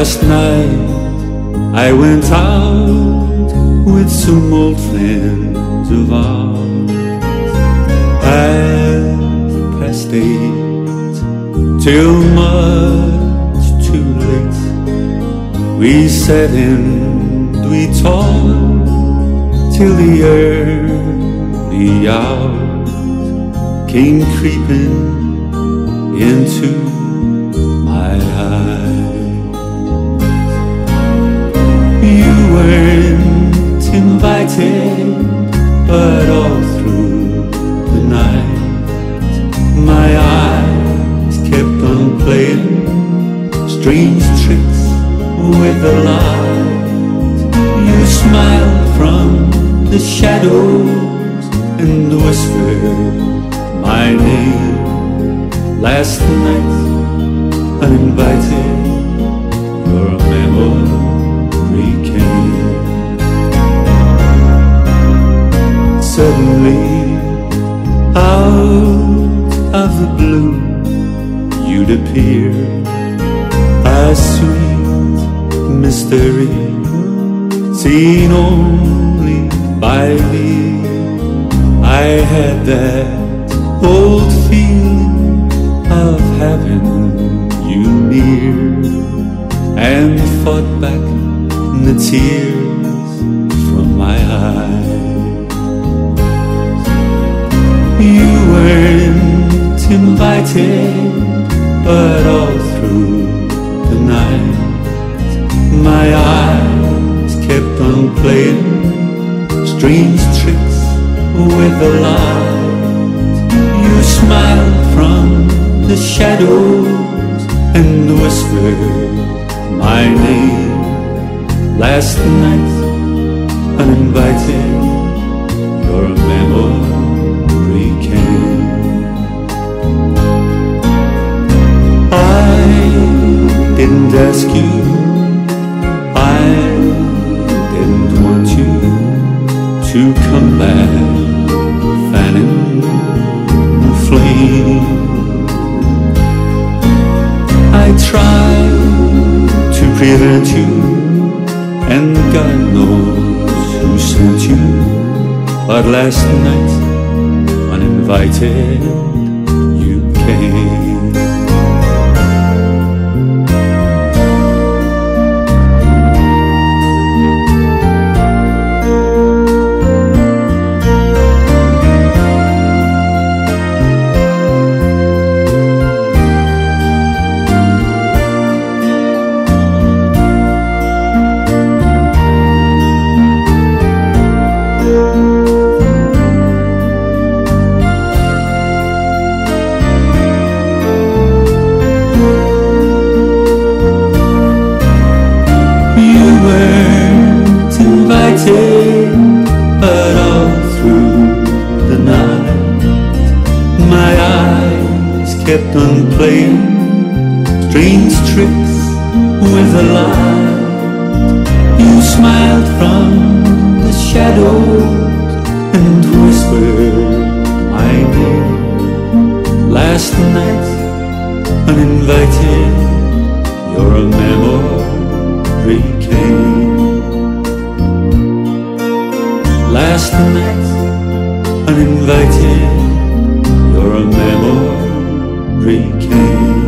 Last night I went out with some old friends of ours. 8:30 till much too late. We sat and we talked till the early hours came creeping into my eyes. You weren't invited, but all through the night my eyes kept on playing strange tricks with the light. You smiled from the shadows and whispered my name. Last night, uninvited, your memory came. Suddenly, out of the blue, you'd appear, a sweet mystery, seen only by me. I had that old feeling of having you near, and fought back the tears from my eyes. You weren't invited, but all through the night my eyes kept on playing strange tricks with the light. You smiled from the shadows and whispered my name. Last night, uninvited, your memory came. I didn't ask you, I didn't want you to come back fanning the flame. I tried to prevent you, and God knows who sent you. But last night, uninvited, you came. But all through the night my eyes kept on playing strange tricks with the light. You smiled from the shadows and whispered my name. Last night, uninvited, your memory came. Last night, uninvited, your memory came.